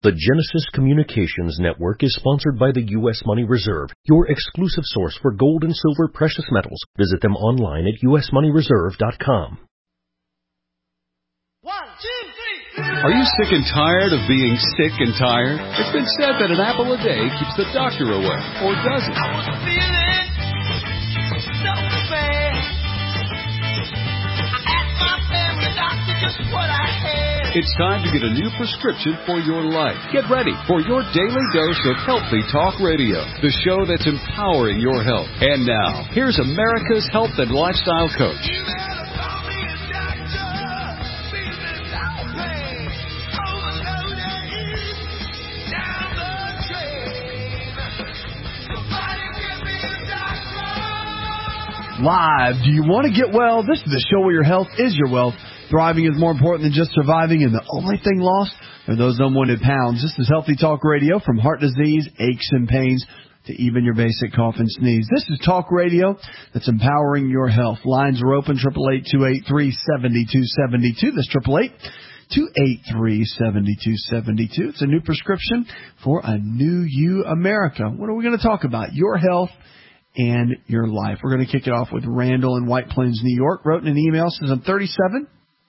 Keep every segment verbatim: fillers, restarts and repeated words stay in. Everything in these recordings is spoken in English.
The Genesis Communications Network is sponsored by the U S Money Reserve, your exclusive source for gold and silver precious metals. Visit them online at u s money reserve dot com. One, two, three. Are you sick and tired of being sick and tired? It's been said that an apple a day keeps the doctor away, or does it? I was feeling so bad. I asked my family doctor just what I had. It's time to get a new prescription for your life. Get ready for your daily dose of Healthy Talk Radio, the show that's empowering your health. And now, here's America's health and lifestyle coach. Live. Do you want to get well? This is the show where your health is your wealth. Thriving is more important than just surviving, and the only thing lost are those unwanted pounds. This is Healthy Talk Radio, from heart disease, aches and pains, to even your basic cough and sneeze. This is talk radio that's empowering your health. Lines are open, eight eight eight, two eight three, seven two seven two. That's eight eight eight, two eight three, seven two seven two. It's a new prescription for a new you, America. What are we going to talk about? Your health and your life. We're going to kick it off with Randall in White Plains, New York. Wrote in an email, says, I'm thirty-seven.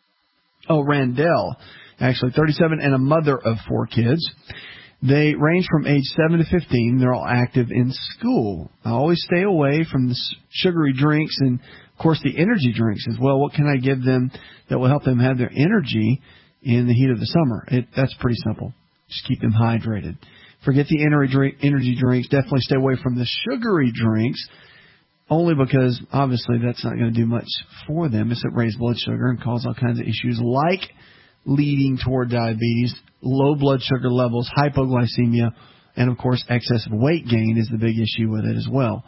Oh, Randall, actually thirty-seven, and a mother of four kids. They range from age seven to fifteen. They're all active in school. I always stay away from the sugary drinks and, of course, the energy drinks as well. What can I give them that will help them have their energy in the heat of the summer? It, that's pretty simple. Just keep them hydrated. Forget the energy drink, energy drinks. Definitely stay away from the sugary drinks, only because, obviously, that's not going to do much for them. It's going to raise blood sugar and cause all kinds of issues like leading toward diabetes, low blood sugar levels, hypoglycemia, and, of course, excessive weight gain is the big issue with it as well.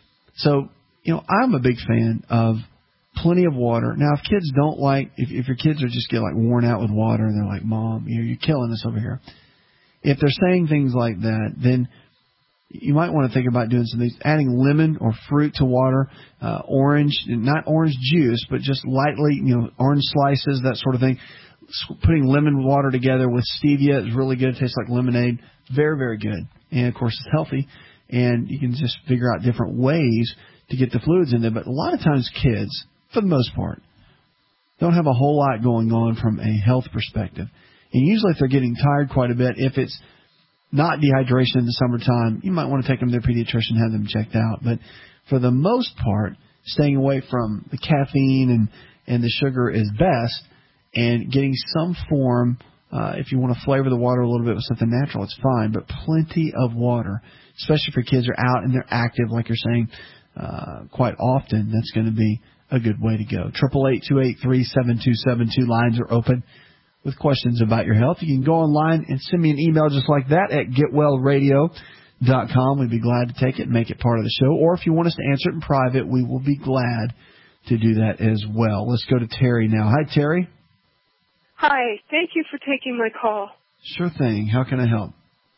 So, you know, I'm a big fan of plenty of water. Now, if kids don't like, if, if your kids are just get like worn out with water and they're like, Mom, you know, you're killing us over here. If they're saying things like that, then you might want to think about doing some things, adding lemon or fruit to water, uh, orange, not orange juice, but just lightly, you know, orange slices, that sort of thing. Putting lemon water together with stevia is really good. It tastes like lemonade. Very, very good. And, of course, it's healthy. And you can just figure out different ways to get the fluids in there. But a lot of times kids, for the most part, don't have a whole lot going on from a health perspective. And usually if they're getting tired quite a bit, if it's not dehydration in the summertime, you might want to take them to their pediatrician, have them checked out. But for the most part, staying away from the caffeine and, and the sugar is best, and getting some form, uh, if you want to flavor the water a little bit with something natural, it's fine, but plenty of water, especially if your kids are out and they're active, like you're saying, uh, quite often, that's going to be a good way to go. eight eight eight, two eight three, seven two seven two. Lines are open with questions about your health. You can go online and send me an email just like that at get well radio dot com. We'd be glad to take it and make it part of the show. Or if you want us to answer it in private, we will be glad to do that as well. Let's go to Terry now. Hi, Terry. Hi. Thank you for taking my call. Sure thing. How can I help?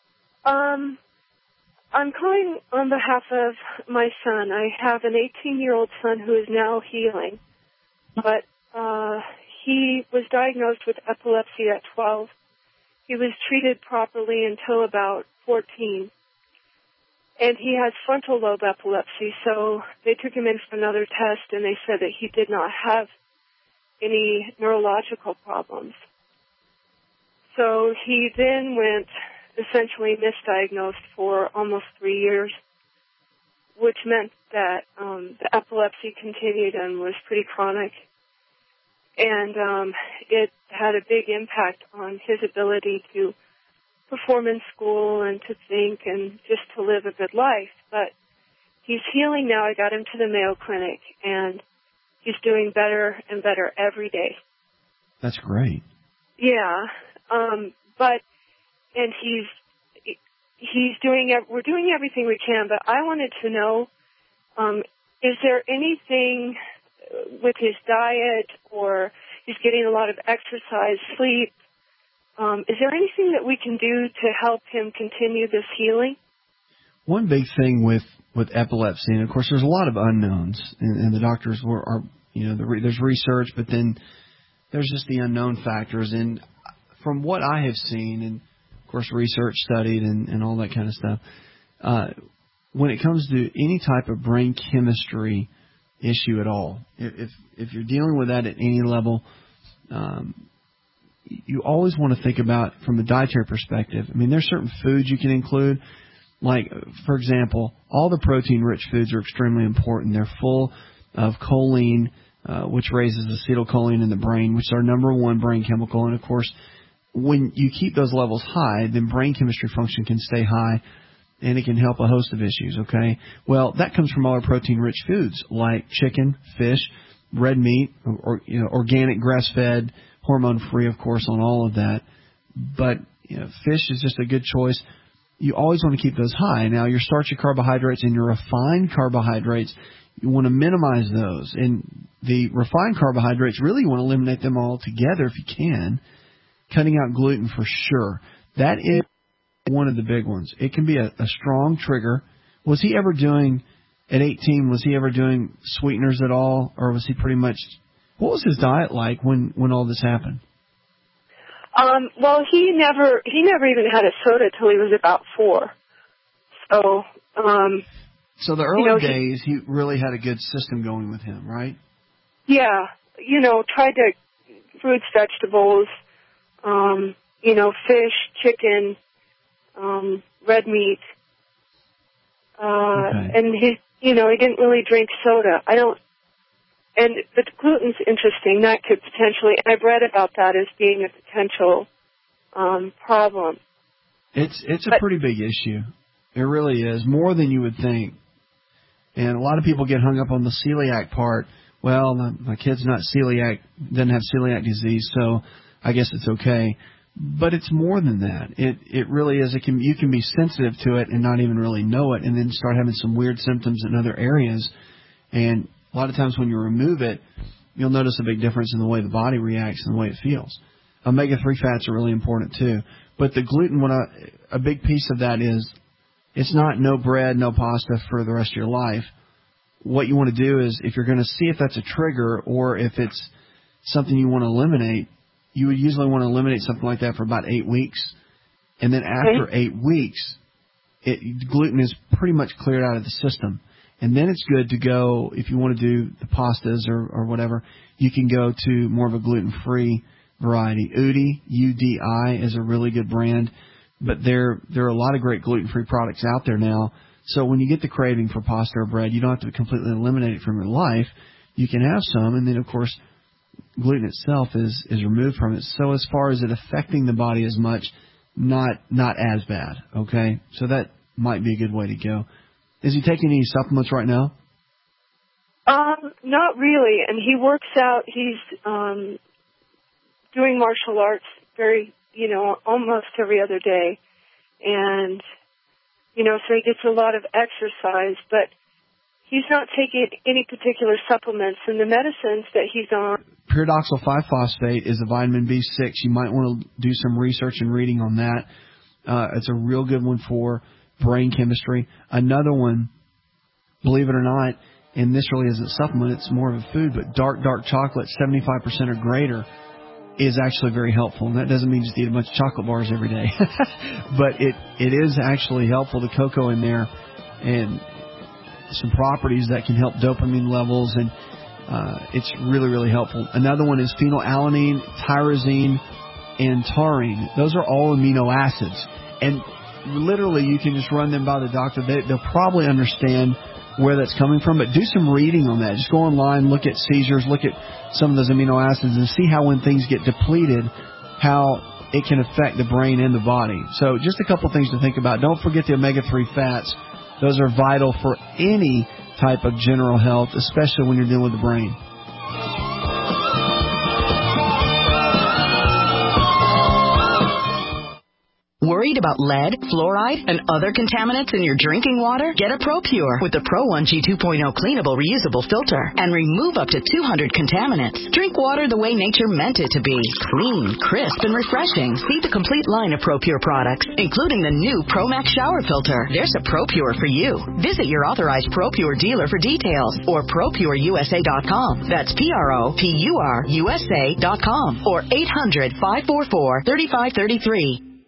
Um, I'm calling on behalf of my son. I have an eighteen-year-old son who is now healing, but uh he was diagnosed with epilepsy at twelve. He was treated properly until about fourteen. And he has frontal lobe epilepsy, so they took him in for another test, and they said that he did not have any neurological problems. So he then went essentially misdiagnosed for almost three years, which meant that um, the epilepsy continued and was pretty chronic. And um, it had a big impact on his ability to perform in school and to think and just to live a good life. But he's healing now. I got him to the Mayo Clinic, and he's doing better and better every day. That's great. Yeah, um, but and he's he's doing. We're doing everything we can. But I wanted to know, um, is there anything with his diet, or he's getting a lot of exercise, sleep? Um, is there anything that we can do to help him continue this healing? One big thing with, with epilepsy, and of course there's a lot of unknowns, and, and the doctors were, are, you know, the re, there's research, but then there's just the unknown factors. And from what I have seen, and of course, research studied and, and all that kind of stuff. Uh, when it comes to any type of brain chemistry issue at all, if if you're dealing with that at any level, um, you always want to think about from a dietary perspective. I mean, there's certain foods you can include. Like, for example, all the protein-rich foods are extremely important. They're full of choline, uh, which raises acetylcholine in the brain, which is our number one brain chemical. And, of course, when you keep those levels high, then brain chemistry function can stay high, and it can help a host of issues, okay? Well, that comes from all our protein-rich foods like chicken, fish, red meat, or, you know, organic, grass-fed, hormone-free, of course, on all of that. But, you know, fish is just a good choice. You always want to keep those high. Now, your starchy carbohydrates and your refined carbohydrates, you want to minimize those. And the refined carbohydrates, really you want to eliminate them all together if you can, cutting out gluten for sure. That is one of the big ones. It can be a, a strong trigger. Was he ever doing, at eighteen, was he ever doing sweeteners at all? Or was he pretty much, what was his diet like when, when all this happened? Um, well, he never he never even had a soda till he was about four. So, um, so the early you know, days, he, he really had a good system going with him, right? Yeah, you know, tried to fruits, vegetables, um, you know, fish, chicken, um, red meat, uh, okay. and he, you know, he didn't really drink soda. I don't. And the gluten's interesting. That could potentially, and I've read about that as being a potential um, problem. It's it's a but, pretty big issue. It really is, more than you would think. And a lot of people get hung up on the celiac part. Well, my, my kid's not celiac, doesn't have celiac disease, so I guess it's okay. But it's more than that. It it really is. It can you can be sensitive to it and not even really know it, and then start having some weird symptoms in other areas. And a lot of times when you remove it, you'll notice a big difference in the way the body reacts and the way it feels. omega three fats are really important too. But the gluten, what a, a big piece of that is, it's not no bread, no pasta for the rest of your life. What you want to do is, if you're going to see if that's a trigger or if it's something you want to eliminate, you would usually want to eliminate something like that for about eight weeks. And then after okay. eight weeks, it, gluten is pretty much cleared out of the system. And then it's good to go, if you want to do the pastas or, or whatever, you can go to more of a gluten-free variety. U D I, U D I is a really good brand, but there there are a lot of great gluten-free products out there now. So when you get the craving for pasta or bread, you don't have to completely eliminate it from your life. You can have some, and then, of course, gluten itself is, is removed from it. So as far as it affecting the body as much, not not as bad, okay? So that might be a good way to go. Is he taking any supplements right now? Um, not really. And he works out. He's um, doing martial arts very, you know, almost every other day. And, you know, so he gets a lot of exercise. But he's not taking any particular supplements. And the medicines that he's on. Pyridoxal five phosphate is a vitamin B six. You might want to do some research and reading on that. Uh, it's a real good one for brain chemistry. Another one, believe it or not, and this really isn't a supplement, it's more of a food, but dark, dark chocolate, seventy-five percent or greater, is actually very helpful. And that doesn't mean just eat a bunch of chocolate bars every day. But it, it is actually helpful. The cocoa in there and some properties that can help dopamine levels, and uh, it's really, really helpful. Another one is phenylalanine, tyrosine, and taurine. Those are all amino acids. And literally, you can just run them by the doctor. They, they'll probably understand where that's coming from, but do some reading on that. Just go online, look at seizures, look at some of those amino acids, and see how when things get depleted, how it can affect the brain and the body. So just a couple things to think about. Don't forget the omega three fats. Those are vital for any type of general health, especially when you're dealing with the brain. Worried about lead, fluoride, and other contaminants in your drinking water? Get a ProPure with the Pro one G two point oh cleanable reusable filter and remove up to two hundred contaminants. Drink water the way nature meant it to be. Clean, crisp, and refreshing. See the complete line of ProPure products, including the new ProMax shower filter. There's a ProPure for you. Visit your authorized ProPure dealer for details or Pro Pure U S A dot com. That's P R O P U R U S A dot com or eight hundred, five four four, three five three three.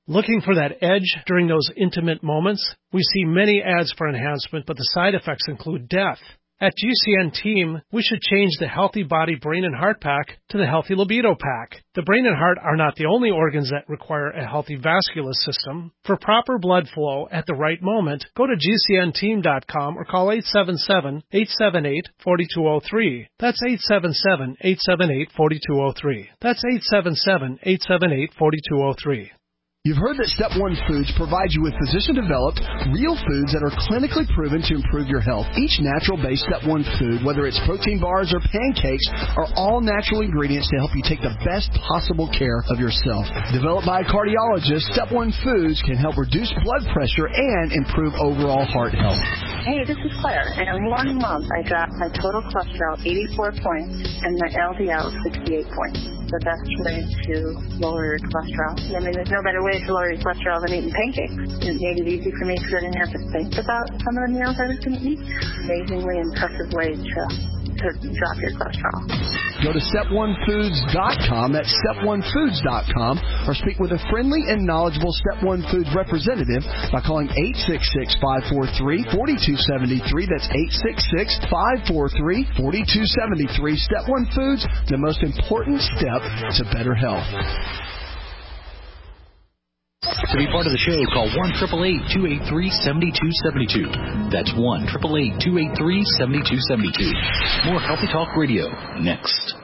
Looking for that edge during those intimate moments? We see many ads for enhancement, but the side effects include death. At G C N Team, we should change the Healthy Body, Brain, and Heart Pack to the Healthy Libido Pack. The brain and heart are not the only organs that require a healthy vascular system. For proper blood flow at the right moment, go to G C N team dot com or call eight seven seven, eight seven eight, four two zero three. That's eight seven seven, eight seven eight, four two zero three. That's eight seven seven, eight seven eight, four two zero three. You've heard that Step one Foods provides you with physician-developed, real foods that are clinically proven to improve your health. Each natural-based Step one food, whether it's protein bars or pancakes, are all natural ingredients to help you take the best possible care of yourself. Developed by a cardiologist, Step one Foods can help reduce blood pressure and improve overall heart health. Hey, this is Claire. In one month, I dropped my total cholesterol eighty-four points and my L D L sixty-eight points. The best way to lower your cholesterol. I mean, there's no better way to lower your cholesterol than eating pancakes. It made it easy for me because I didn't have to think about some of the meals I was going to eat. Amazingly impressive way to, to drop your cholesterol. Go to step one foods dot com, that's step one foods dot com, or speak with a friendly and knowledgeable Step one Foods representative by calling eight six six, five four three, four two seven three. That's eight six six, five four three, four two seven three. Step one Foods, the most important step to better health. To be part of the show, call one eight eight eight, two eight three, seven two seven two. That's one eight eight eight, two eight three, seven two seven two. More Healthy Talk Radio next.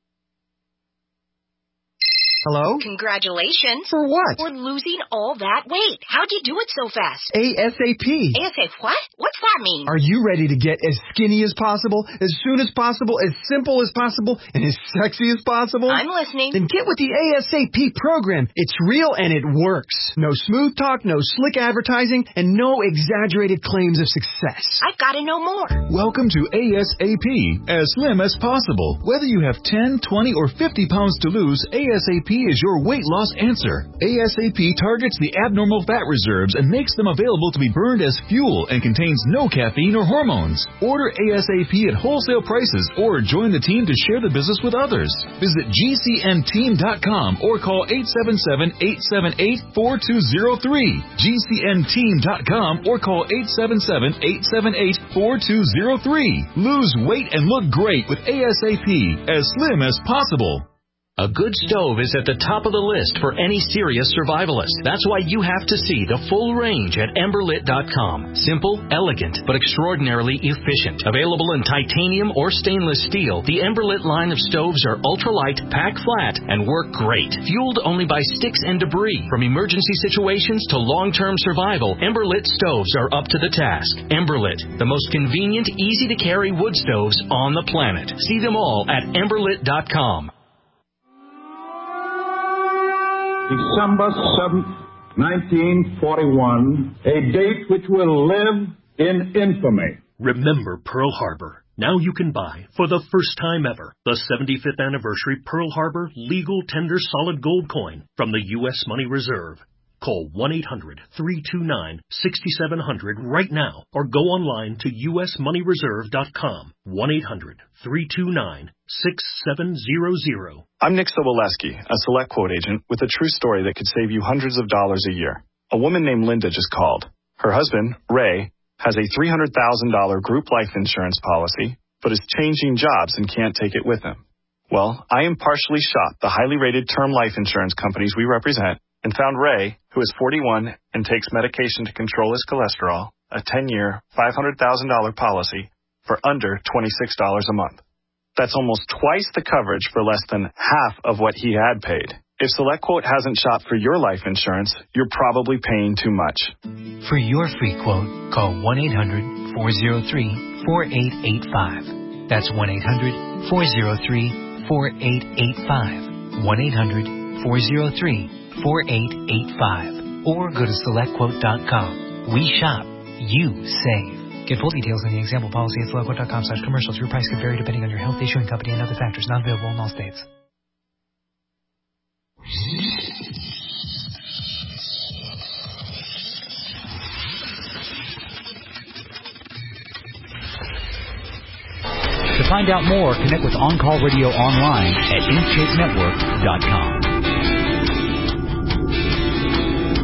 Hello? Congratulations. For what? For losing all that weight. How'd you do it so fast? ASAP. ASAP what? What's that mean? Are you ready to get as skinny as possible, as soon as possible, as simple as possible, and as sexy as possible? I'm listening. Then get with the ASAP program. It's real and it works. No smooth talk, no slick advertising, and no exaggerated claims of success. I've got to know more. Welcome to ASAP, as slim as possible. Whether you have ten, twenty, or fifty pounds to lose, ASAP is your weight loss answer. ASAP targets the abnormal fat reserves and makes them available to be burned as fuel and contains no caffeine or hormones. Order ASAP at wholesale prices or join the team to share the business with others. Visit G C N team dot com or call eight seven seven, eight seven eight, four two zero three. G C N team dot com or call eight seven seven, eight seven eight, four two zero three. Lose weight and look great with ASAP, as slim as possible. A good stove is at the top of the list for any serious survivalist. That's why you have to see the full range at Ember Lit dot com. Simple, elegant, but extraordinarily efficient. Available in titanium or stainless steel, the Emberlit line of stoves are ultralight, pack flat, and work great. Fueled only by sticks and debris. From emergency situations to long-term survival, Emberlit stoves are up to the task. Emberlit, the most convenient, easy-to-carry wood stoves on the planet. See them all at Ember Lit dot com. December seventh, nineteen forty-one, a date which will live in infamy. Remember Pearl Harbor. Now you can buy, for the first time ever, the seventy-fifth anniversary Pearl Harbor legal tender solid gold coin from the U S Money Reserve. Call one eight hundred, three two nine, six seven zero zero right now or go online to U S money reserve dot com. one eight hundred, three two nine, six seven zero zero. I'm Nick Soboleski, a Select Quote agent with a true story that could save you hundreds of dollars a year. A woman named Linda just called. Her husband, Ray, has a three hundred thousand dollars group life insurance policy, but is changing jobs and can't take it with him. Well, I impartially shot the highly rated term life insurance companies we represent and found Ray, who is forty-one and takes medication to control his cholesterol, a ten-year, five hundred thousand dollars policy for under twenty-six dollars a month. That's almost twice the coverage for less than half of what he had paid. If SelectQuote hasn't shopped for your life insurance, you're probably paying too much. For your free quote, call one eight hundred, four oh three, four eight eight five. That's one eight hundred, four oh three, four eight eight five. one eight hundred, four oh three, four eight eight five. Or go to select quote dot com. We shop. You save. Get full details on the example policy at select quote dot com slash commercials. Your price could vary depending on your health, issuing company, and other factors. Not available in all states. To find out more, connect with On Call Radio online at in shape network dot com.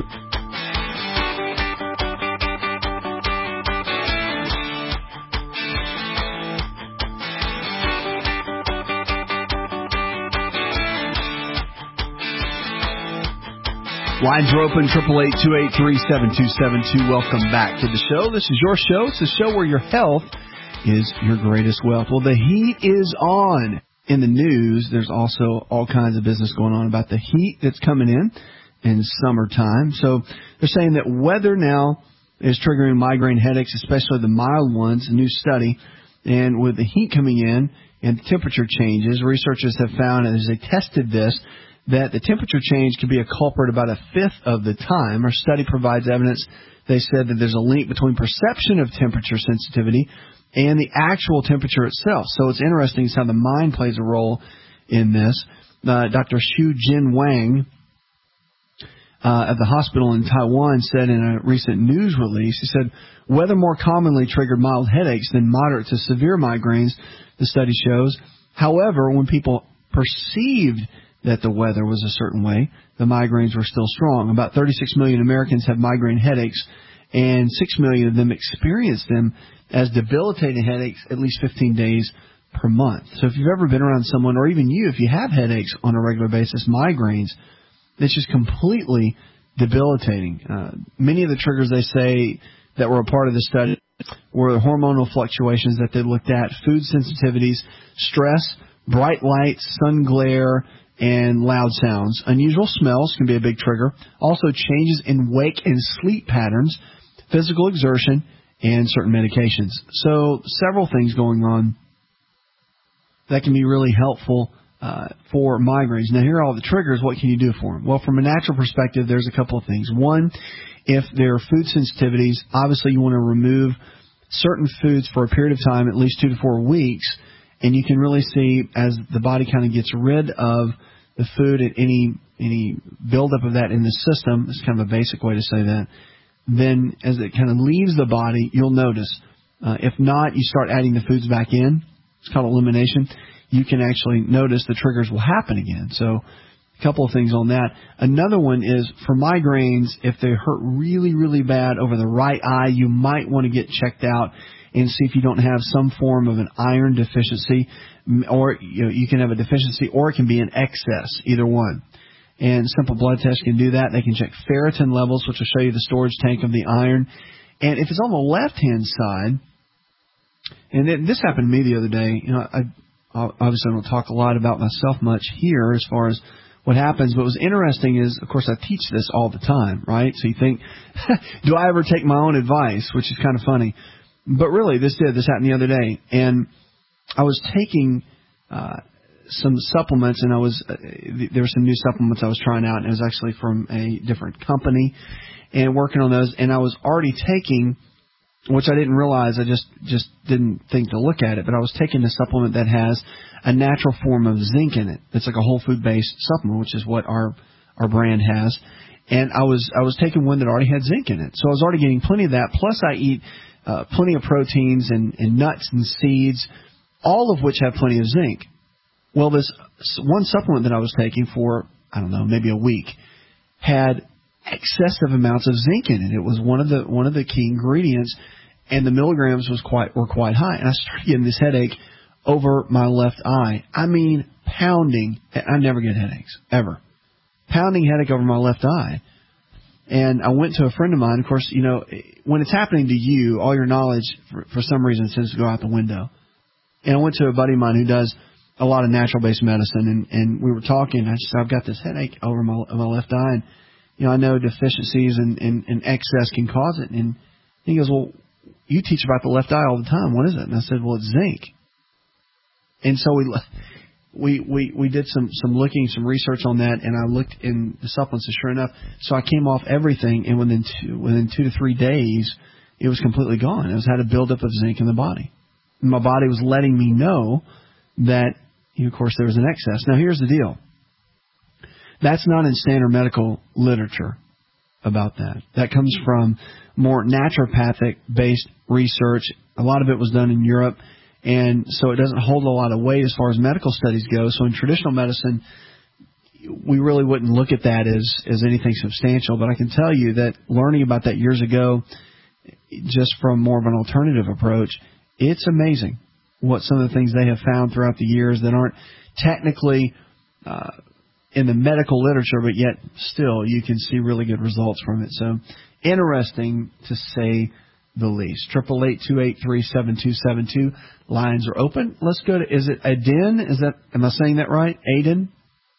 Lines are open, triple eight, two eight three, seven two seven two. Welcome back to the show. This is your show. It's a show where your health is your greatest wealth. Well, the heat is on in the news. There's also all kinds of business going on about the heat that's coming in in summertime. So they're saying that weather now is triggering migraine headaches, especially the mild ones, a new study. And with the heat coming in and temperature changes, researchers have found, as they tested this, that the temperature change could be a culprit about a fifth of the time. Our study provides evidence. They said that there's a link between perception of temperature sensitivity and the actual temperature itself. So it's interesting how the mind plays a role in this. Uh, Doctor Xu Jin Wang uh, at the hospital in Taiwan said in a recent news release, he said, weather more commonly triggered mild headaches than moderate to severe migraines, the study shows. However, when people perceived that the weather was a certain way, the migraines were still strong. About thirty-six million Americans have migraine headaches, and six million of them experience them as debilitating headaches at least fifteen days per month. So if you've ever been around someone, or even you, if you have headaches on a regular basis, migraines, it's just completely debilitating. Uh, many of the triggers, they say, that were a part of the study were the hormonal fluctuations that they looked at, food sensitivities, stress, bright lights, sun glare, and loud sounds. Unusual smells can be a big trigger. Also changes in wake and sleep patterns, physical exertion, and certain medications. So several things going on that can be really helpful uh, for migraines. Now, here are all the triggers. What can you do for them? Well, from a natural perspective, there's a couple of things. One, if there are food sensitivities, obviously you want to remove certain foods for a period of time, at least two to four weeks, and you can really see as the body kind of gets rid of the food and any any buildup of that in the system, it's kind of a basic way to say that, then as it kind of leaves the body, you'll notice. Uh, if not, you start adding the foods back in. It's called elimination. You can actually notice the triggers will happen again. So a couple of things on that. Another one is for migraines, if they hurt really, really bad over the right eye, you might want to get checked out and see if you don't have some form of an iron deficiency, or you know, you can have a deficiency, or it can be an excess, either one. And simple blood tests can do that. They can check ferritin levels, which will show you the storage tank of the iron. And if it's on the left-hand side, and it, this happened to me the other day, you know, I obviously don't talk a lot about myself much here as far as what happens, but what's interesting is, of course, I teach this all the time, right? So you think, do I ever take my own advice, which is kind of funny. But really, this did. This happened the other day. And I was taking uh, some supplements, and I was uh, there were some new supplements I was trying out, and it was actually from a different company, and working on those. And I was already taking, which I didn't realize, I just, just didn't think to look at it, but I was taking a supplement that has a natural form of zinc in it. It's like a whole food-based supplement, which is what our our brand has. And I was I was taking one that already had zinc in it. So I was already getting plenty of that. Plus I eat uh, plenty of proteins and, and nuts and seeds, all of which have plenty of zinc. Well, this one supplement that I was taking for, I don't know, maybe a week, had excessive amounts of zinc in it. It was one of the one of the key ingredients, and the milligrams was quite were quite high. And I started getting this headache over my left eye. I mean, pounding. I never get headaches, ever. Pounding headache over my left eye. And I went to a friend of mine. Of course, you know, when it's happening to you, all your knowledge, for, for some reason, tends to go out the window. And I went to a buddy of mine who does a lot of natural-based medicine, and, and we were talking. I just said, I've got this headache over my, my left eye, and, you know, I know deficiencies and, and, and excess can cause it. And he goes, well, you teach about the left eye all the time. What is it? And I said, well, it's zinc. And so we we we we did some some looking, some research on that, and I looked in the supplements, and sure enough, so I came off everything, and within two within two to three days, it was completely gone. It was had a buildup of zinc in the body. And my body was letting me know that, you know, of course, there was an excess. Now, here's the deal. That's not in standard medical literature about that. That comes from more naturopathic-based research. A lot of it was done in Europe. And so it doesn't hold a lot of weight as far as medical studies go. So in traditional medicine, we really wouldn't look at that as, as anything substantial. But I can tell you that learning about that years ago, just from more of an alternative approach, it's amazing what some of the things they have found throughout the years that aren't technically uh, in the medical literature, but yet still you can see really good results from it. So interesting to say the least. Triple eight two eight three seven two seven two. Lines are open. Let's go to, is it Aden? Is that, am I saying that right? Aden?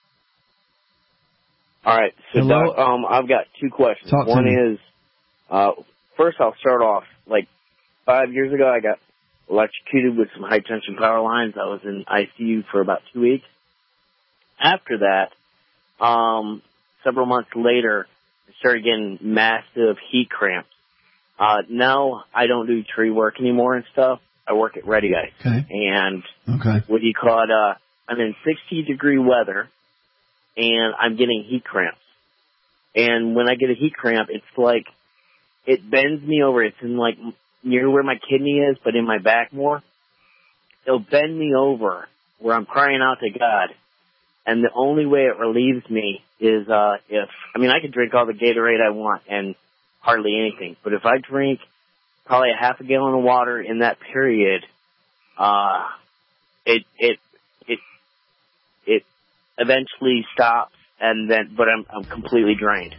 All right. So, Doc, um, I've got two questions. Talk to One me. is, uh, first I'll start off, like five years ago I got electrocuted with some high tension power lines. I was in I C U for about two weeks. After that, um, several months later, I started getting massive heat cramps. Uh, now I don't do tree work anymore and stuff. I work at Ready Ice. Okay. And Okay. what do you call it? Uh, I'm in sixty degree weather and I'm getting heat cramps. And when I get a heat cramp, it's like, it bends me over. It's in like near where my kidney is, but in my back more. It'll bend me over where I'm crying out to God. And the only way it relieves me is, uh, if, I mean, I could drink all the Gatorade I want and hardly anything. But if I drink probably a half a gallon of water in that period, uh, it, it, it, it eventually stops and then, but I'm, I'm completely drained.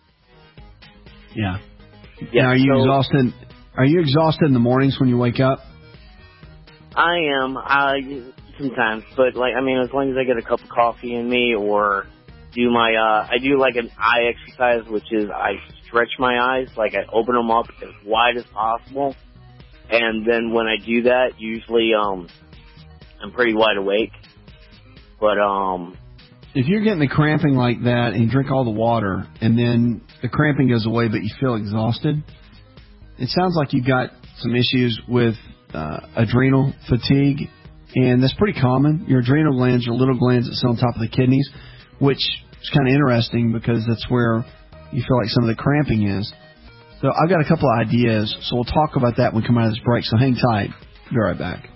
Yeah. Yeah. Now, are you so exhausted? Are you exhausted in the mornings when you wake up? I am, I, sometimes, but like, I mean, as long as I get a cup of coffee in me or do my, uh, I do like an eye exercise, which is I stretch my eyes, like I open them up as wide as possible. And then when I do that, usually, um, I'm pretty wide awake. But, um, if you're getting the cramping like that and you drink all the water and then the cramping goes away but you feel exhausted, it sounds like you've got some issues with uh, adrenal fatigue, and that's pretty common. Your adrenal glands are little glands that sit on top of the kidneys, which is kind of interesting because that's where you feel like some of the cramping is. So I've got a couple of ideas, so we'll talk about that when we come out of this break, so hang tight. Be right back.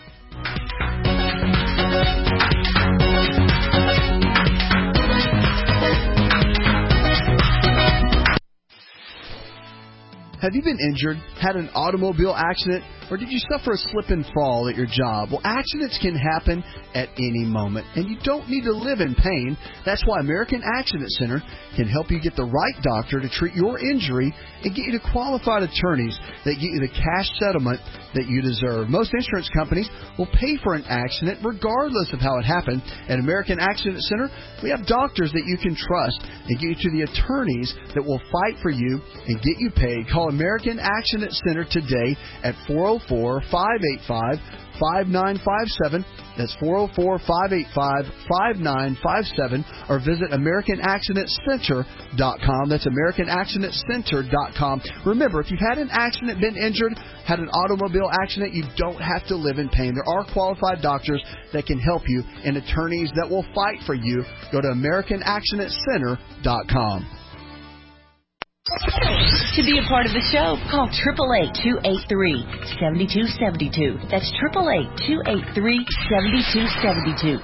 Have you been injured, had an automobile accident, or did you suffer a slip and fall at your job? Well, accidents can happen at any moment, and you don't need to live in pain. That's why American Accident Center can help you get the right doctor to treat your injury and get you to qualified attorneys that get you the cash settlement that you deserve. Most insurance companies will pay for an accident regardless of how it happened. At American Accident Center, we have doctors that you can trust and get you to the attorneys that will fight for you and get you paid. Call American Accident Center today at four oh four, five eight five, five nine five seven. That's four oh four, five eight five, five nine five seven. Or visit American Accident Center dot com. That's American Accident Center dot com. Remember, if you've had an accident, been injured, had an automobile accident, you don't have to live in pain. There are qualified doctors that can help you and attorneys that will fight for you. Go to American Accident Center dot com. To be a part of the show, call eight eight eight, two eight three, seven two seven two. That's eight eight eight, two eight three, seven two seven two.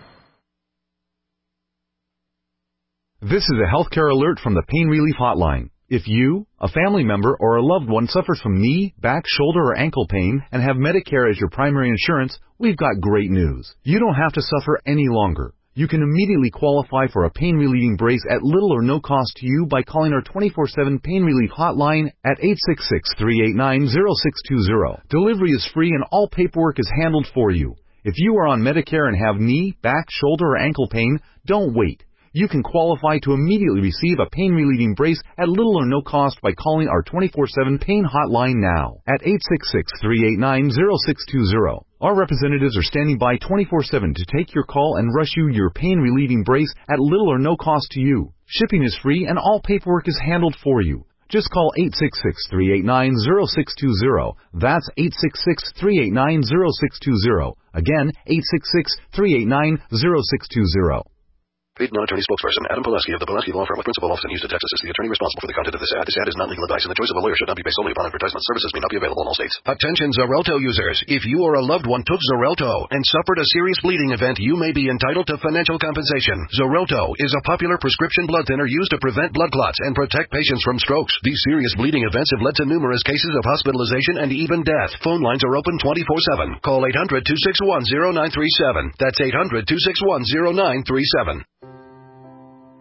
This is a healthcare alert from the Pain Relief Hotline. If you, a family member, or a loved one suffers from knee, back, shoulder, or ankle pain and have Medicare as your primary insurance, we've got great news. You don't have to suffer any longer. You can immediately qualify for a pain-relieving brace at little or no cost to you by calling our twenty-four seven Pain Relief Hotline at eight six six, three eight nine, zero six two zero. Delivery is free and all paperwork is handled for you. If you are on Medicare and have knee, back, shoulder, or ankle pain, don't wait. You can qualify to immediately receive a pain-relieving brace at little or no cost by calling our twenty-four seven Pain Hotline now at eight six six, three eight nine, zero six two zero. Our representatives are standing by twenty-four seven to take your call and rush you your pain-relieving brace at little or no cost to you. Shipping is free and all paperwork is handled for you. Just call eight six six, three eight nine, zero six two zero. That's eight six six, three eight nine, zero six two zero. Again, eight six six, three eight nine, zero six two zero. Paid non-attorney spokesperson Adam Pileski of the Pileski Law Firm with principal office in Houston, Texas is the attorney responsible for the content of this ad. This ad is not legal advice, and the choice of a lawyer should not be based solely upon advertisement. Services may not be available in all states. Attention Xarelto users. If you or a loved one took Xarelto and suffered a serious bleeding event, you may be entitled to financial compensation. Xarelto is a popular prescription blood thinner used to prevent blood clots and protect patients from strokes. These serious bleeding events have led to numerous cases of hospitalization and even death. Phone lines are open twenty-four seven. Call eight hundred, two six one, zero nine three seven. That's eight hundred, two six one, zero nine three seven.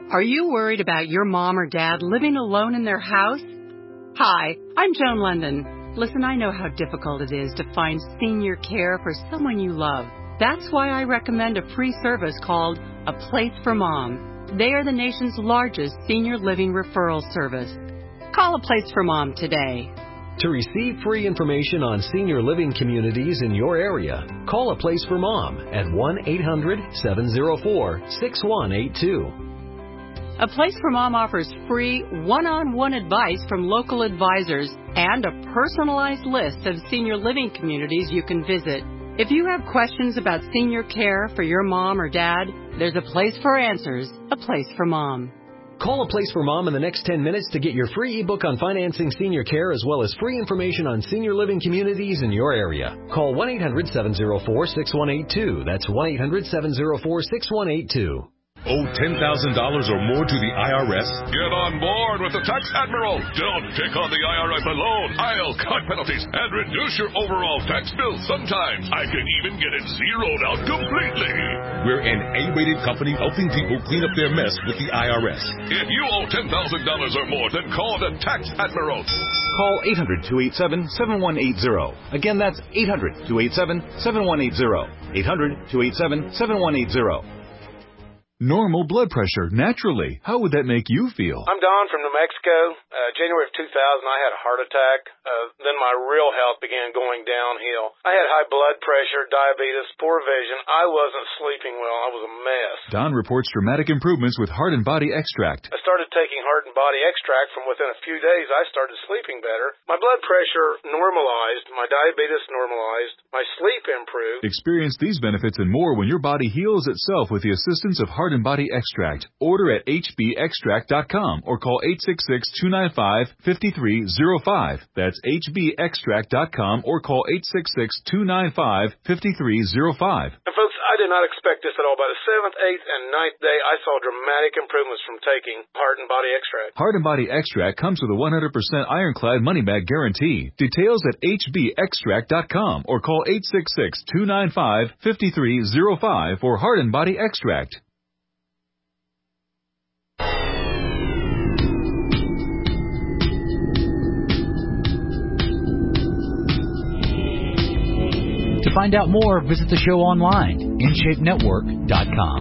Are you worried about your mom or dad living alone in their house? Hi, I'm Joan London. Listen, I know how difficult it is to find senior care for someone you love. That's why I recommend a free service called A Place for Mom. They are the nation's largest senior living referral service. Call A Place for Mom today. To receive free information on senior living communities in your area, call A Place for Mom at one eight hundred seven oh four six one eight two. A Place for Mom offers free one-on-one advice from local advisors and a personalized list of senior living communities you can visit. If you have questions about senior care for your mom or dad, there's a place for answers, A Place for Mom. Call A Place for Mom in the next ten minutes to get your free ebook on financing senior care as well as free information on senior living communities in your area. Call one eight hundred seven oh four six one eight two. That's one eight hundred seven oh four six one eight two. Owe ten thousand dollars or more to the I R S? Get on board with the Tax Admiral. Don't take on the I R S alone. I'll cut penalties and reduce your overall tax bill. Sometimes I can even get it zeroed out completely. We're an A-rated company helping people clean up their mess with the I R S. If you owe ten thousand dollars or more, then call the Tax Admiral. Call eight hundred two eight seven seven one eight zero. Again, that's eight hundred two eight seven seven one eight zero. eight hundred two eight seven seven one eight zero. Normal blood pressure, naturally. How would that make you feel? I'm Don from New Mexico. Uh, January of two thousand, I had a heart attack. Uh, then my real health began going downhill. I had high blood pressure, diabetes, poor vision. I wasn't sleeping well. I was a mess. Don reports dramatic improvements with Heart and Body Extract. I started taking Heart and Body Extract. From within a few days, I started sleeping better. My blood pressure normalized. My diabetes normalized. My sleep improved. Experience these benefits and more when your body heals itself with the assistance of Heart and Body Extract. Order at h b extract dot com or call eight six six two nine five five three zero five. That's h b extract dot com or call eight six six two nine five five three zero five. And folks, I did not expect this at all. By the seventh, eighth, and ninth day, I saw dramatic improvements from taking Heart and Body Extract. Heart and Body Extract comes with a one hundred percent ironclad money-back guarantee. Details at h b extract dot com or call eight six six two nine five five three zero five for Heart and Body Extract. To find out more, visit the show online, in shape network dot com.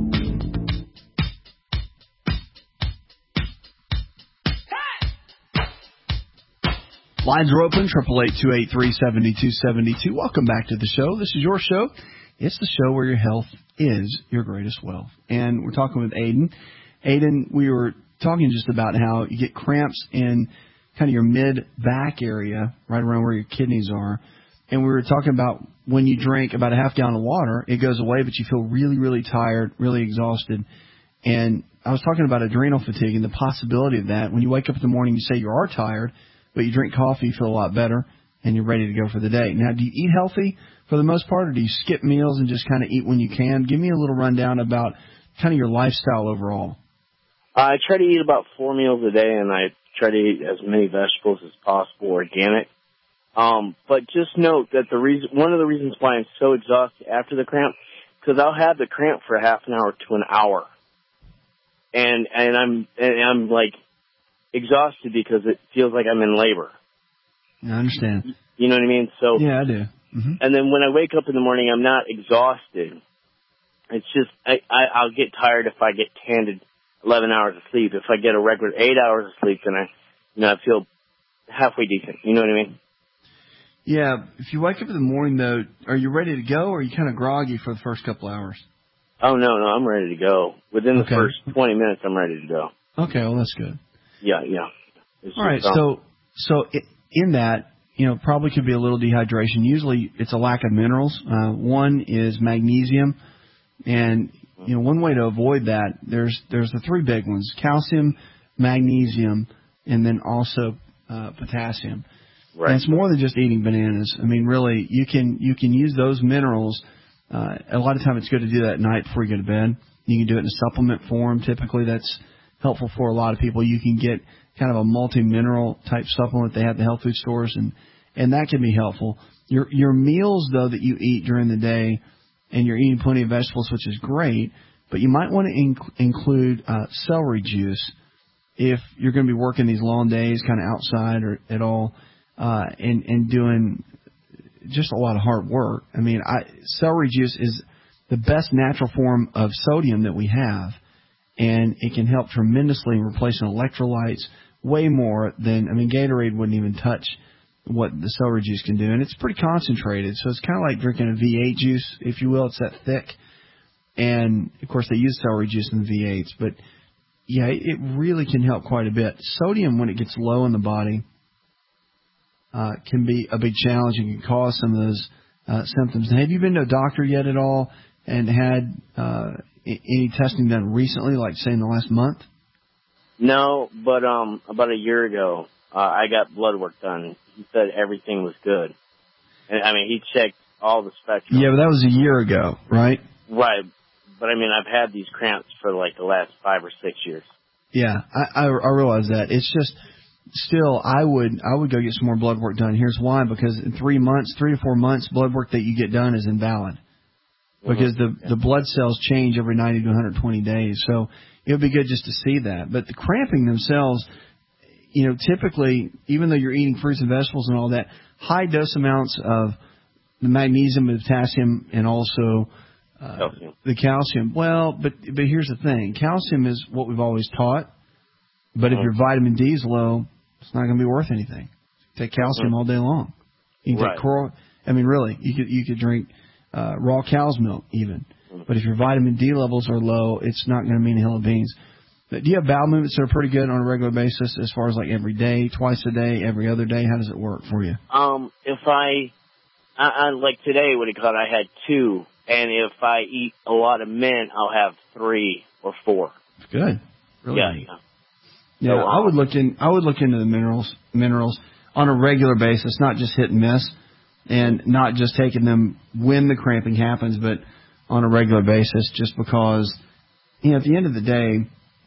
Lines are open, triple eight two eight three seven two seven two. Welcome back to the show. This is your show. It's the show where your health is your greatest wealth. And we're talking with Aiden. Aiden, we were talking just about how you get cramps in kind of your mid-back area, right around where your kidneys are. And we were talking about when you drink about a half gallon of water, it goes away, but you feel really, really tired, really exhausted. And I was talking about adrenal fatigue and the possibility of that. When you wake up in the morning, you say you are tired, but you drink coffee, you feel a lot better, and you're ready to go for the day. Now, do you eat healthy for the most part, or do you skip meals and just kind of eat when you can? Give me a little rundown about kind of your lifestyle overall. I try to eat about four meals a day, and I try to eat as many vegetables as possible, organic. Um, but just note that the reason, one of the reasons why I'm so exhausted after the cramp, because I'll have the cramp for half an hour to an hour, and and I'm and I'm like exhausted because it feels like I'm in labor. I understand. You know what I mean? So yeah, I do. Mm-hmm. And then when I wake up in the morning, I'm not exhausted. It's just I, I I'll get tired if I get handed eleven hours of sleep. If I get a regular eight hours of sleep, then I you know I feel halfway decent. You know what I mean? Yeah, if you wake up in the morning, though, are you ready to go, or are you kind of groggy for the first couple hours? Oh, no, no, I'm ready to go. Within okay. the first twenty minutes, I'm ready to go. Okay, well, that's good. Yeah, yeah. It's All right, so so in that, you know, probably could be a little dehydration. Usually it's a lack of minerals. Uh, one is magnesium, and, you know, one way to avoid that, there's there's the three big ones, calcium, magnesium, and then also uh, potassium. Right. And it's more than just eating bananas. I mean, really, you can you can use those minerals. Uh, a lot of time it's good to do that at night before you go to bed. You can do it in a supplement form. Typically, that's helpful for a lot of people. You can get kind of a multi-mineral type supplement they have at the health food stores, and, and that can be helpful. Your your meals, though, that you eat during the day, and you're eating plenty of vegetables, which is great, but you might want to inc- include uh, celery juice if you're going to be working these long days, kind of outside or at all, uh, and and doing just a lot of hard work. I mean, I, celery juice is the best natural form of sodium that we have, and it can help tremendously in replacing electrolytes, way more than, I mean, Gatorade wouldn't even touch what the celery juice can do, and it's pretty concentrated, so it's kind of like drinking a V eight juice, if you will. It's that thick, and, of course, they use celery juice in the V eights, but, yeah, it really can help quite a bit. Sodium, when it gets low in the body, uh, can be a big challenge and can cause some of those uh, symptoms. Now, have you been to a doctor yet at all and had uh, any testing done recently, like, say, in the last month? No, but um, about a year ago, uh, I got blood work done. He said everything was good. And, I mean, he checked all the spectrum. Yeah, but that was a year ago, right? Right. But, I mean, I've had these cramps for, like, the last five or six years. Yeah, I, I, I realize that. It's just, still, I would I would go get some more blood work done. Here's why. Because in three months, three to four months, blood work that you get done is invalid. Because mm-hmm. the, the blood cells change every ninety to one hundred twenty days. So it would be good just to see that. But the cramping themselves, you know, typically, even though you're eating fruits and vegetables and all that, high dose amounts of the magnesium and potassium and also uh, calcium. the calcium. Well, but but here's the thing. Calcium is what we've always taught. But mm-hmm. if your vitamin D is low, it's not going to be worth anything. Take calcium mm-hmm. all day long. You can right. take coral. I mean, really, you could you could drink uh, raw cow's milk even. Mm-hmm. But if your vitamin D levels are low, it's not going to mean a hill of beans. But do you have bowel movements that are pretty good on a regular basis as far as like every day, twice a day, every other day? How does it work for you? Um, if I, I, I like today, what do you call it? I had two. And if I eat a lot of mint, I'll have three or four. Good. Really? Yeah, yeah. Yeah, so, um, I would look in. I would look into the minerals, minerals on a regular basis, not just hit and miss, and not just taking them when the cramping happens, but on a regular basis. Just because, you know, at the end of the day,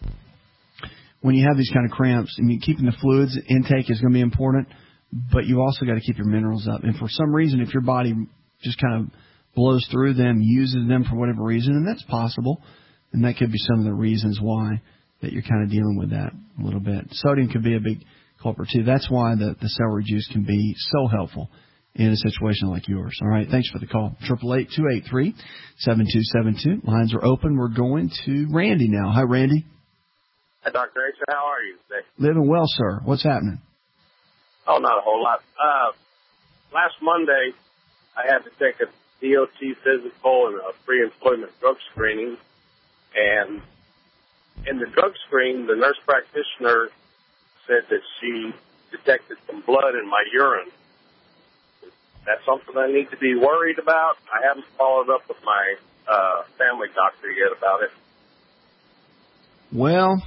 when you have these kind of cramps, I mean, keeping the fluids intake is going to be important, but you also got to keep your minerals up. And for some reason, if your body just kind of blows through them, uses them for whatever reason, and that's possible, and that could be some of the reasons why that you're kind of dealing with that a little bit. Sodium could be a big culprit, too. That's why the, the celery juice can be so helpful in a situation like yours. All right, thanks for the call. eight eight eight, two eight three, seven two seven two. Lines are open. We're going to Randy now. Hi, Randy. Hi, Doctor H. How are you today? Living well, sir. What's happening? Oh, not a whole lot. Uh, last Monday, I had to take a D O T physical and a pre-employment drug screening, and in the drug screen, the nurse practitioner said that she detected some blood in my urine. That's something I need to be worried about. I haven't followed up with my uh, family doctor yet about it. Well,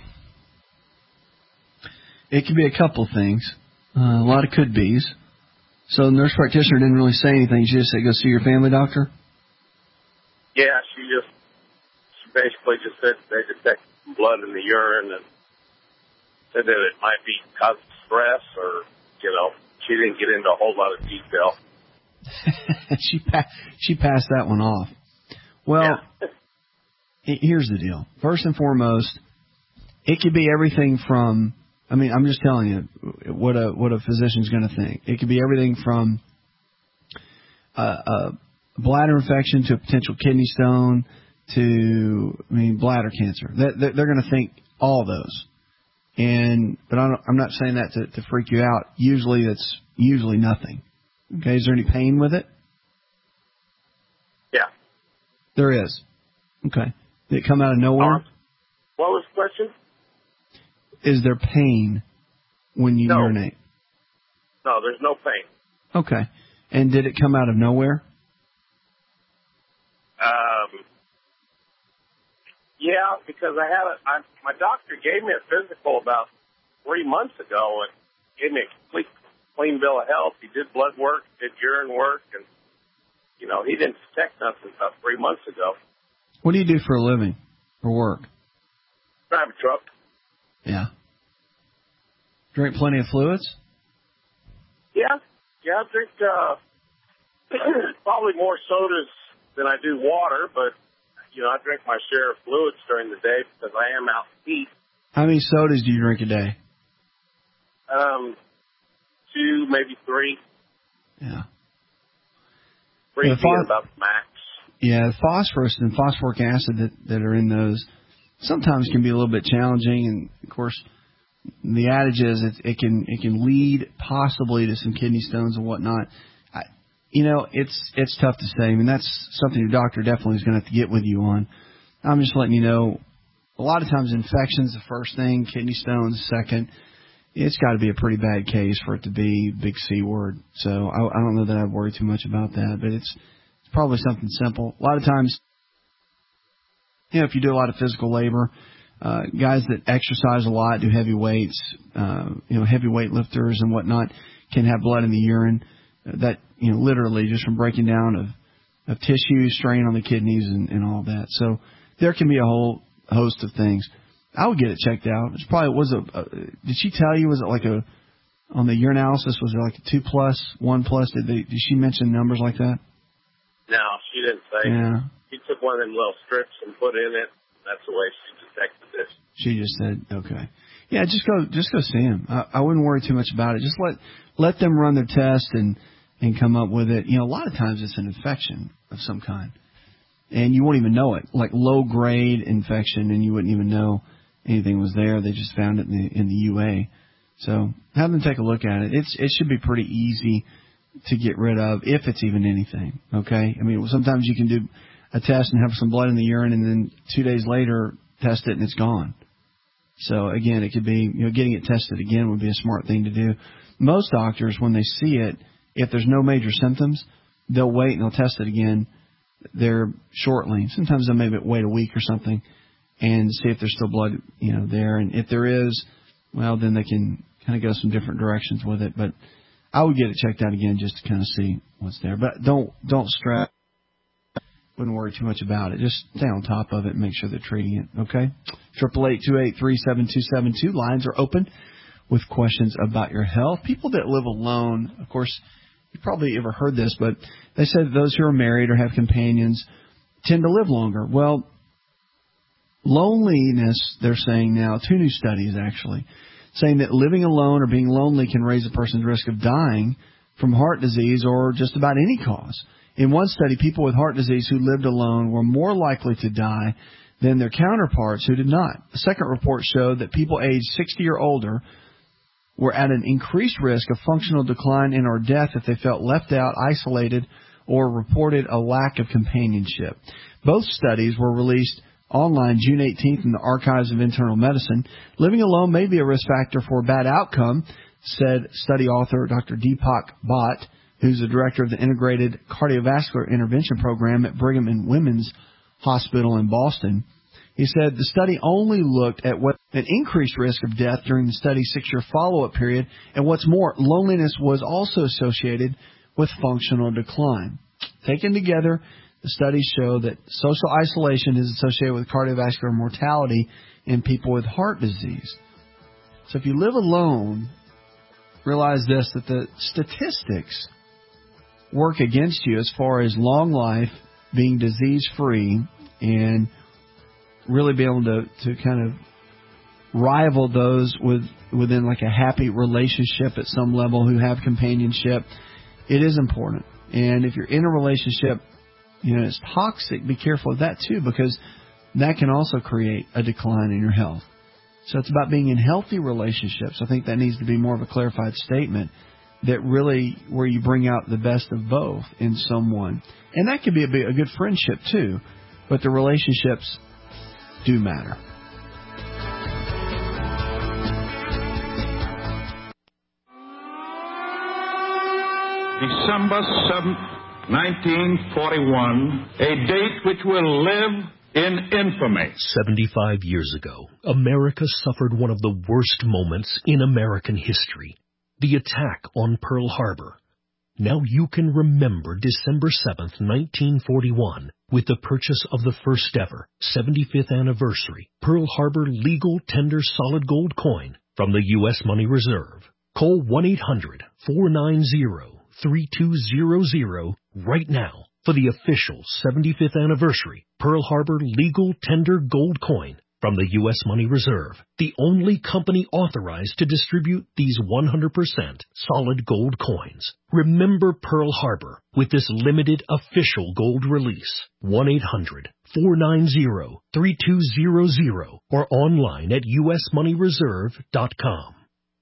it could be a couple things. Uh, a lot of could-bes. So the nurse practitioner didn't really say anything. She just said, go see your family doctor? Yeah, she just she basically just said they detected some blood in the urine and said that it might be because of stress or, you know, she didn't get into a whole lot of detail. she, pa- she passed that one off. Well, yeah. Here's the deal. First and foremost, it could be everything from, I mean, I'm just telling you what a what a physician's going to think. It could be everything from a, a bladder infection to a potential kidney stone to, I mean, bladder cancer. They're, they're going to think all those. And but I don't, I'm not saying that to, to freak you out. Usually it's usually nothing. Okay, is there any pain with it? Yeah. There is. Okay. Did it come out of nowhere? Um, what was the question? Is there pain when you no. urinate? No, there's no pain. Okay. And did it come out of nowhere? Um. Yeah, because I had a, I, my doctor gave me a physical about three months ago and gave me a complete clean bill of health. He did blood work, did urine work, and, you know, he didn't detect nothing about three months ago. What do you do for a living, for work? Drive a truck. Yeah. Drink plenty of fluids? Yeah. Yeah, I drink uh, probably more sodas than I do water, but, you know, I drink my share of fluids during the day because I am out to eat. How many sodas do you drink a day? Um, two, maybe three. Yeah. Three Yeah, being phos- about the max. Yeah, the phosphorus and phosphoric acid that, that are in those sometimes can be a little bit challenging, and of course, the adage is it, it can it can lead possibly to some kidney stones and whatnot. I, you know, it's it's tough to say. I mean, that's something your doctor definitely is going to have to get with you on. I'm just letting you know. A lot of times, infection's the first thing, kidney stones second. It's got to be a pretty bad case for it to be big C word. So I, I don't know that I'd worry too much about that, but it's it's probably something simple. A lot of times, you know, if you do a lot of physical labor, uh, guys that exercise a lot, do heavy weights, uh, you know, heavy weight lifters and whatnot, can have blood in the urine. That, you know, literally just from breaking down of, of tissue, strain on the kidneys and, and all that. So there can be a whole host of things. I would get it checked out. It's probably was a, a. Did she tell you? Was it like a on the urinalysis? Was it like a two plus, one plus? Did they? Did she mention numbers like that? No, she didn't say. Yeah. She took one of them little strips and put in it. That's the way she detected this. She just said, okay. Yeah, just go, just go see him. I, I wouldn't worry too much about it. Just let let them run their test and and come up with it. You know, a lot of times it's an infection of some kind, and you won't even know it. Like low grade infection, and you wouldn't even know anything was there. They just found it in the in the U A. So have them take a look at it. It's it should be pretty easy to get rid of if it's even anything. Okay, I mean sometimes you can do a test and have some blood in the urine, and then two days later test it and it's gone. So again, it could be, you know, getting it tested again would be a smart thing to do. Most doctors, when they see it, if there's no major symptoms, they'll wait and they'll test it again there shortly. Sometimes they'll maybe wait a week or something and see if there's still blood, you know, there. And if there is, well, then they can kind of go some different directions with it. But I would get it checked out again just to kind of see what's there. But don't don't stress. Wouldn't worry too much about it. Just stay on top of it and make sure they're treating it, okay? Triple eight two eight three seven two seven two. Lines are open with questions about your health. People that live alone, of course, you probably ever heard this, but they said that those who are married or have companions tend to live longer. Well, loneliness, they're saying now, two new studies actually, saying that living alone or being lonely can raise a person's risk of dying from heart disease or just about any cause. In one study, people with heart disease who lived alone were more likely to die than their counterparts who did not. A second report showed that people aged sixty or older were at an increased risk of functional decline and or death if they felt left out, isolated, or reported a lack of companionship. Both studies were released online June eighteenth in the Archives of Internal Medicine. Living alone may be a risk factor for a bad outcome, said study author Doctor Deepak Bhatt, who's the director of the Integrated Cardiovascular Intervention Program at Brigham and Women's Hospital in Boston. He said the study only looked at what an increased risk of death during the study's six-year follow-up period, and what's more, loneliness was also associated with functional decline. Taken together, the studies show that social isolation is associated with cardiovascular mortality in people with heart disease. So if you live alone, realize this, that the statistics work against you as far as long life, being disease-free, and really be able to, to kind of rival those with within like a happy relationship at some level who have companionship. It is important. And if you're in a relationship, you know, it's toxic, be careful of that too, because that can also create a decline in your health. So it's about being in healthy relationships. I think that needs to be more of a clarified statement, that really where you bring out the best of both in someone. And that could be a, a good friendship too, but the relationships do matter. December seventh, nineteen forty-one, a date which will live in infamy. seventy-five years ago, America suffered one of the worst moments in American history. The attack on Pearl Harbor. Now you can remember December seventh, nineteen forty-one, with the purchase of the first ever seventy-fifth anniversary Pearl Harbor legal tender solid gold coin from the U S Money Reserve. Call one eight hundred, four nine zero, three two zero zero right now for the official seventy-fifth anniversary Pearl Harbor Legal Tender Gold Coin from the U S Money Reserve, the only company authorized to distribute these one hundred percent solid gold coins. Remember Pearl Harbor with this limited official gold release. one eight hundred four nine zero three two zero zero or online at U S money reserve dot com.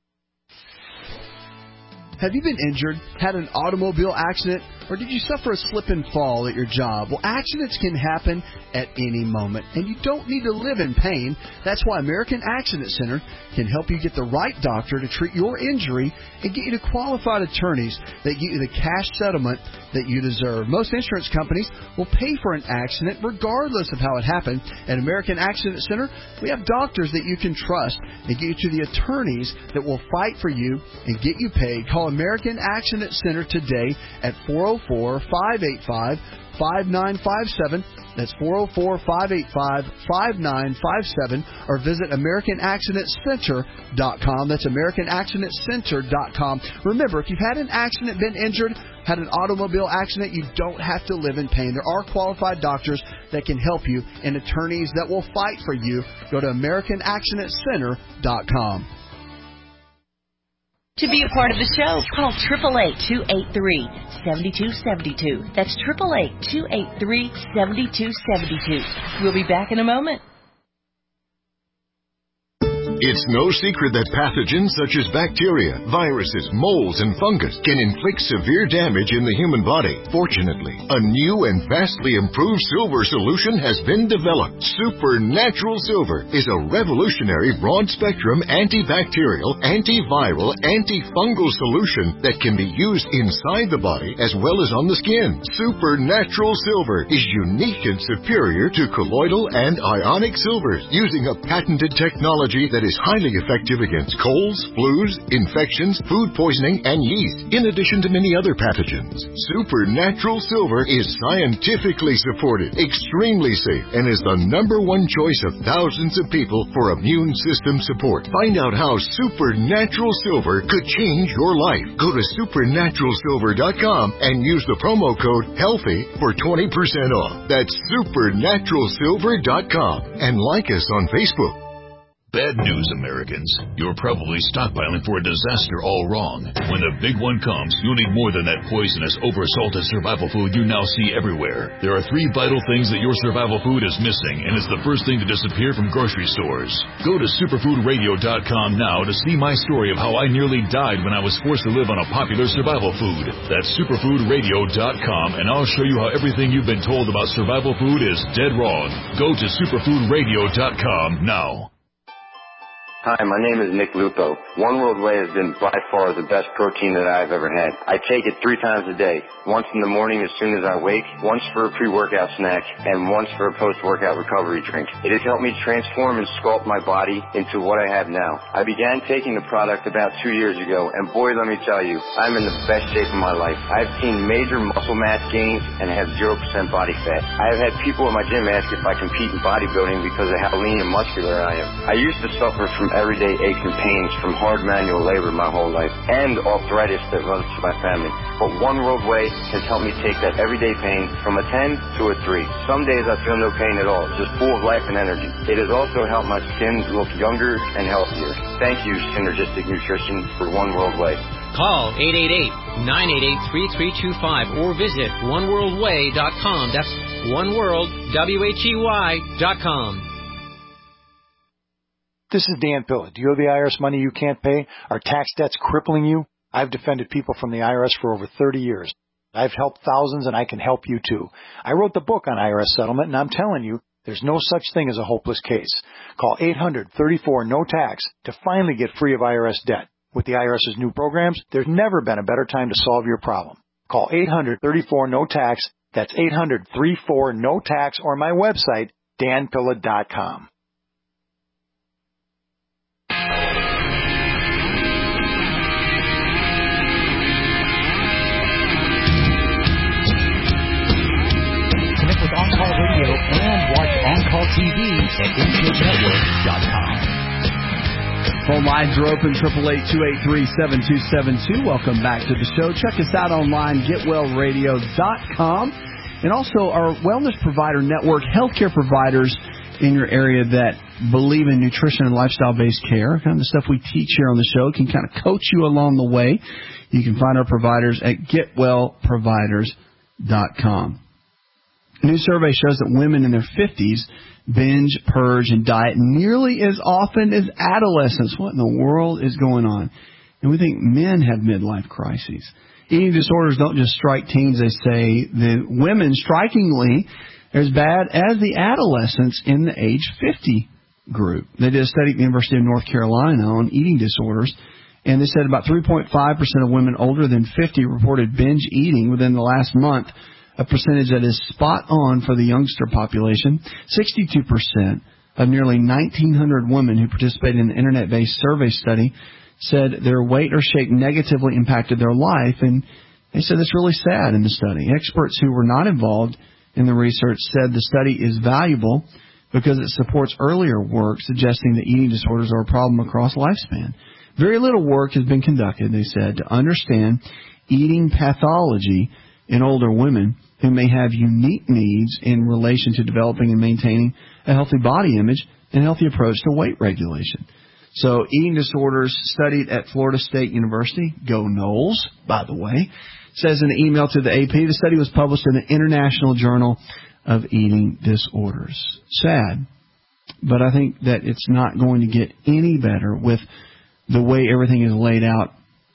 Have you been injured, had an automobile accident, or did you suffer a slip and fall at your job? Well, accidents can happen at any moment, and you don't need to live in pain. That's why American Accident Center can help you get the right doctor to treat your injury and get you to qualified attorneys that get you the cash settlement that you deserve. Most insurance companies will pay for an accident regardless of how it happened. At American Accident Center, we have doctors that you can trust and get you to the attorneys that will fight for you and get you paid. Call American Accident Center today at four oh four, five eight five, five nine five seven. That's four oh four, five eight five, five nine five seven, or visit American Accident Center dot com. That's American Accident Center dot com. Remember, if you've had an accident, been injured, had an automobile accident, you don't have to live in pain. There are qualified doctors that can help you and attorneys that will fight for you. Go to American Accident Center dot com. To be a part of the show, call eight eight eight, two eight three, seven two seven two. That's eight eight eight, two eight three, seven two seven two. We'll be back in a moment. It's no secret that pathogens such as bacteria, viruses, molds, and fungus can inflict severe damage in the human body. Fortunately, a new and vastly improved silver solution has been developed. Supernatural Silver is a revolutionary broad-spectrum antibacterial, antiviral, antifungal solution that can be used inside the body as well as on the skin. Supernatural Silver is unique and superior to colloidal and ionic silvers, using a patented technology that is highly effective against colds, flus, infections, food poisoning, and yeast, in addition to many other pathogens. Supernatural Silver is scientifically supported, extremely safe, and is the number one choice of thousands of people for immune system support. Find out how Supernatural Silver could change your life. Go to supernatural silver dot com and use the promo code HEALTHY for twenty percent off. That's supernatural silver dot com, and like us on Facebook. Bad news, Americans. You're probably stockpiling for a disaster all wrong. When the big one comes, you'll need more than that poisonous, oversalted survival food you now see everywhere. There are three vital things that your survival food is missing, and it's the first thing to disappear from grocery stores. Go to superfood radio dot com now to see my story of how I nearly died when I was forced to live on a popular survival food. That's superfood radio dot com, and I'll show you how everything you've been told about survival food is dead wrong. Go to superfood radio dot com now. Hi, my name is Nick Lupo. One World Whey has been by far the best protein that I've ever had. I take it three times a day. Once in the morning as soon as I wake, once for a pre-workout snack, and once for a post-workout recovery drink. It has helped me transform and sculpt my body into what I have now. I began taking the product about two years ago, and boy, let me tell you, I'm in the best shape of my life. I've seen major muscle mass gains and have zero percent body fat. I have had people in my gym ask if I compete in bodybuilding because of how lean and muscular I am. I used to suffer from everyday aches and pains from hard manual labor my whole life, and arthritis that runs through my family. But One World Whey has helped me take that everyday pain from a ten to a three. Some days I feel no pain at all, just full of life and energy. It has also helped my skin look younger and healthier. Thank you, Synergistic Nutrition, for One World Whey. Call eight eight eight, nine eight eight, three three two five or visit one world way dot com. That's one world, W H E Y dot com. This is Dan Pilla. Do you owe the I R S money you can't pay? Are tax debts crippling you? I've defended people from the I R S for over thirty years. I've helped thousands, and I can help you too. I wrote the book on I R S settlement, and I'm telling you, there's no such thing as a hopeless case. Call eight hundred, thirty-four, no tax to finally get free of I R S debt. With the IRS's new programs, there's never been a better time to solve your problem. Call eight hundred, thirty-four, no tax. That's eight hundred, thirty-four, no tax, or my website, dan pilla dot com. Connect with On-Call Radio and watch On-Call T V at infuse network dot com. Phone lines are open, eight eight eight, two eight three, seven two seven two. Welcome back to the show. Check us out online, get well radio dot com. and also our wellness provider network, healthcare providers in your area that believe in nutrition and lifestyle-based care, kind of the stuff we teach here on the show, can kind of coach you along the way. You can find our providers at get well providers dot com. A new survey shows that women in their fifties binge, purge, and diet nearly as often as adolescents. What in the world is going on? And we think men have midlife crises. Eating disorders don't just strike teens, they say. The women, strikingly, are as bad as the adolescents in the age fifty group. They did a study at the University of North Carolina on eating disorders, and they said about three point five percent of women older than fifty reported binge eating within the last month, a percentage that is spot on for the youngster population. sixty-two percent of nearly nineteen hundred women who participated in the internet-based survey study said their weight or shape negatively impacted their life, and they said that's really sad in the study. Experts who were not involved in the research said the study is valuable because it supports earlier work suggesting that eating disorders are a problem across lifespan. Very little work has been conducted, they said, to understand eating pathology in older women who may have unique needs in relation to developing and maintaining a healthy body image and a healthy approach to weight regulation. So eating disorders studied at Florida State University, go Noles, by the way, says in an email to the A P, the study was published in the International Journal of Eating Disorders. Sad, but I think that it's not going to get any better with the way everything is laid out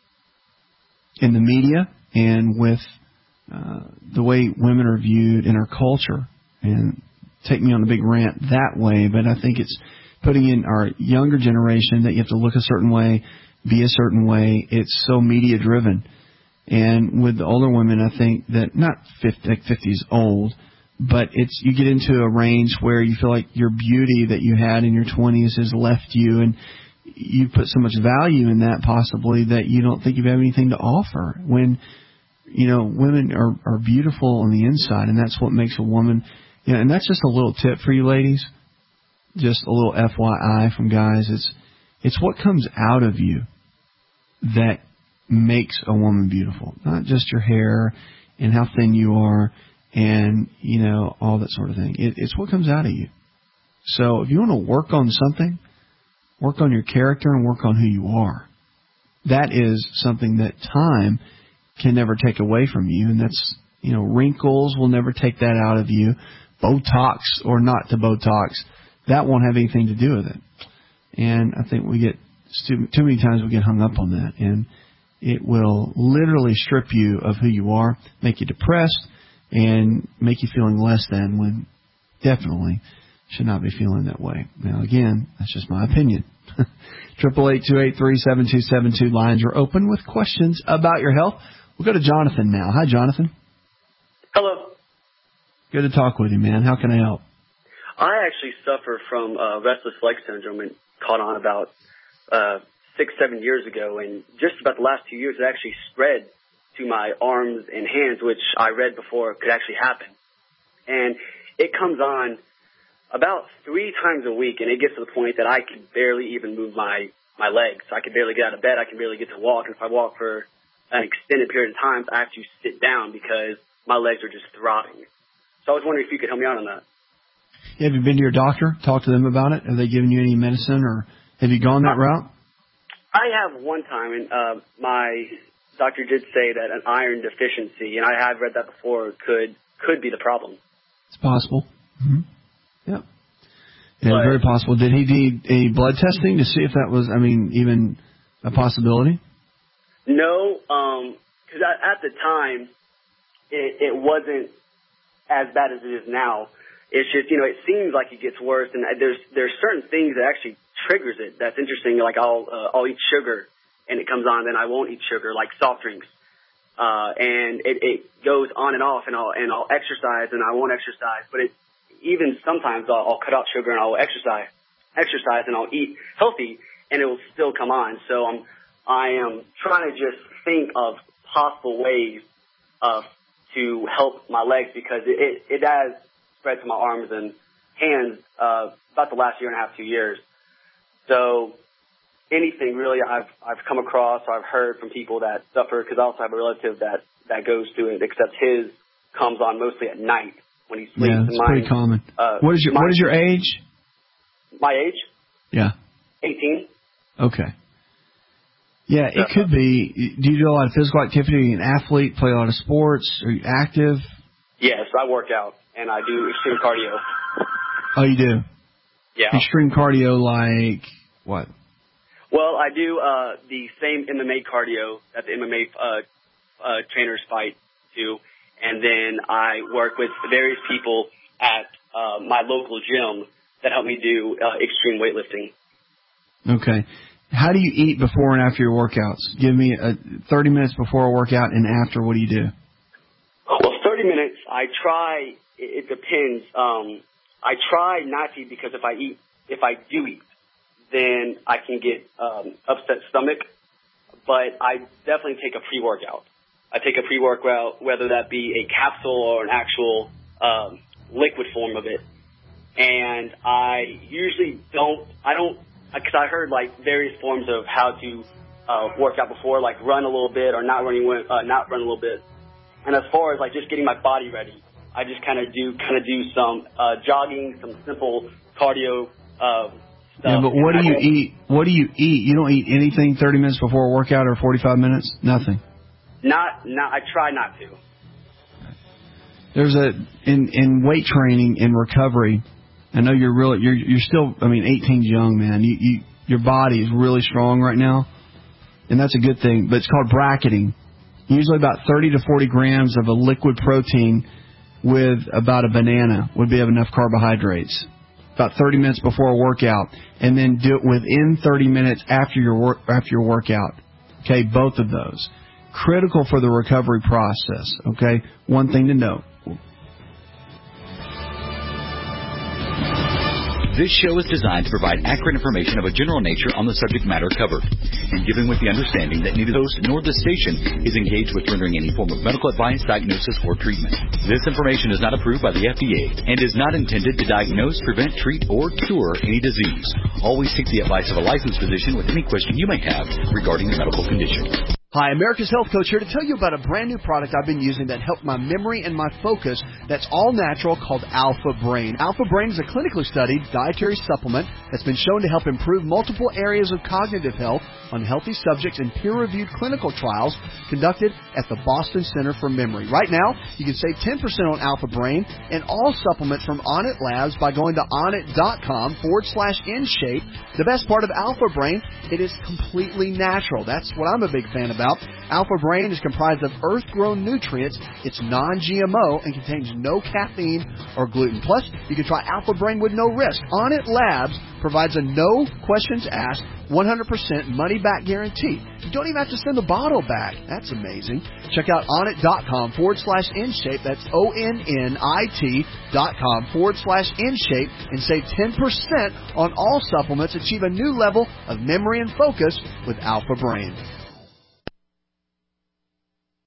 in the media and with uh, the way women are viewed in our culture. And take me on a big rant that way, but I think it's putting in our younger generation that you have to look a certain way, be a certain way. It's so media driven. And with the older women, I think that not fifty, like fifty is old, but it's you get into a range where you feel like your beauty that you had in your twenties has left you, and you put so much value in that possibly that you don't think you have anything to offer. When, you know, women are, are beautiful on the inside, and that's what makes a woman, you know, and that's just a little tip for you ladies. Just a little F Y I from guys. It's it's what comes out of you that makes a woman beautiful. Not just your hair and how thin you are and, you know, all that sort of thing. It, it's what comes out of you. So if you want to work on something, work on your character and work on who you are. That is something that time can never take away from you. And that's, you know, wrinkles will never take that out of you. Botox or not to Botox, that won't have anything to do with it. And I think we get, too many times we get hung up on that. And it will literally strip you of who you are, make you depressed, and make you feeling less than when definitely should not be feeling that way. Now, again, that's just my opinion. Triple eight two eight three seven two seven two lines are open with questions about your health. We'll go to Jonathan now. Hi, Jonathan. Hello. Good to talk with you, man. How can I help? I actually suffer from uh, restless leg syndrome and caught on about uh, six, seven years ago. And just about the last two years, it actually spread to my arms and hands, which I read before could actually happen. And it comes on about three times a week, and it gets to the point that I can barely even move my, my legs. I can barely get out of bed. I can barely get to walk. And if I walk for an extended period of time, I have to sit down because my legs are just throbbing. So I was wondering if you could help me out on that. Have you been to your doctor? Talked to them about it? Have they given you any medicine, or have you gone that route? I have one time, and uh, my doctor did say that an iron deficiency, and I have read that before, could could be the problem. It's possible. Mm-hmm. Yep. Yeah, but, very possible. Did he need any blood testing to see if that was, I mean, even a possibility? No, because um, at, at the time, it, it wasn't as bad as it is now. It's just, you know, it seems like it gets worse, and there's there's certain things that actually triggers it. That's interesting. Like I'll uh, I'll eat sugar, and it comes on, then I won't eat sugar, like soft drinks, uh, and it, it goes on and off. And I'll and I'll exercise, and I won't exercise. But it even sometimes I'll, I'll cut out sugar and I'll exercise, exercise, and I'll eat healthy, and it will still come on. So I'm I am trying to just think of possible ways of to help my legs, because it it, it has spread to my arms and hands uh, about the last year and a half, two years. So anything really I've I've come across or I've heard from people that suffer, because I also have a relative that, that goes through it, except his comes on mostly at night when he sleeps. Yeah, it's my, pretty common. Uh, what is your my, What is your age? My age? Yeah. eighteen. Okay. Yeah, it could be. Do you do a lot of physical activity? Are you an athlete? Play a lot of sports? Are you active? Yes, I work out, and I do extreme cardio. Oh, you do? Yeah. Extreme cardio like what? Well, I do uh, the same M M A cardio that the M M A uh, uh, trainers fight to, and then I work with various people at uh, my local gym that help me do uh, extreme weightlifting. Okay. How do you eat before and after your workouts? Give me a thirty minutes before a workout and after. What do you do? Well, thirty minutes. I try. It, it depends. Um, I try not to eat because if I eat, if I do eat, then I can get um, upset stomach. But I definitely take a pre-workout. I take a pre-workout, whether that be a capsule or an actual um, liquid form of it. And I usually don't. I don't. Because I heard like various forms of how to uh, work out before, like run a little bit or not running, uh, not run a little bit. And as far as like just getting my body ready, I just kind of do kind of do some uh, jogging, some simple cardio uh, stuff. Yeah, but what do you eat? What do you eat? You don't eat anything thirty minutes before a workout or forty-five minutes? Nothing. Not, not. I try not to. There's a in in weight training in recovery. I know you're really, you're, you're still, I mean, eighteen's young, man. You, you, your body is really strong right now, and that's a good thing, but it's called bracketing. Usually about thirty to forty grams of a liquid protein with about a banana would be of enough carbohydrates. About thirty minutes before a workout, and then do it within thirty minutes after your work, after your workout. Okay, both of those. Critical for the recovery process, okay? One thing to note. This show is designed to provide accurate information of a general nature on the subject matter covered, and given with the understanding that neither the host nor the station is engaged with rendering any form of medical advice, diagnosis, or treatment. This information is not approved by the F D A and is not intended to diagnose, prevent, treat, or cure any disease. Always seek the advice of a licensed physician with any question you may have regarding your medical condition. Hi, America's Health Coach here to tell you about a brand new product I've been using that helped my memory and my focus that's all natural called Alpha Brain. Alpha Brain is a clinically studied dietary supplement that's been shown to help improve multiple areas of cognitive health on healthy subjects in peer-reviewed clinical trials conducted at the Boston Center for Memory. Right now, you can save ten percent on Alpha Brain and all supplements from Onnit Labs by going to onnit.com forward slash InShape. The best part of Alpha Brain, it is completely natural. That's what I'm a big fan about. Alpha Brain is comprised of earth-grown nutrients. It's non-G M O and contains no caffeine or gluten. Plus, you can try Alpha Brain with no risk. Onnit Labs provides a no questions asked, one hundred percent money-back guarantee. You don't even have to send the bottle back. That's amazing. Check out onnit.com forward slash InShape. That's O-N-N-I-T dot com forward slash InShape and save ten percent on all supplements. Achieve a new level of memory and focus with Alpha Brain.